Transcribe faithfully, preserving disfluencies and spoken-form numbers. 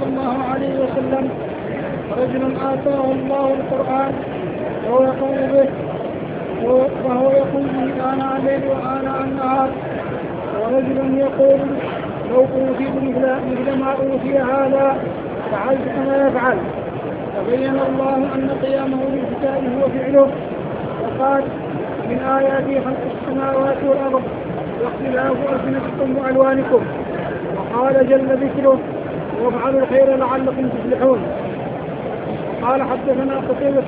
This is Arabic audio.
صلى الله عليه وسلم: رجل آتاه الله القرآن وهو يقوم به وهو يقوم به آناء الليل وآناء النهار، ورجل يقول: لو أوتيت مثل ما أوتي هذا فعلت كما يفعل. فبين الله أن قيامه بالكتاب هو فعله، وقال: من آياته خلق السماوات والأرض واختلاف ألسنتكم وألوانكم. وقال جل ذكره: وافعلوا الخير لعلكم تفلحون. قال: حدثنا قتيبة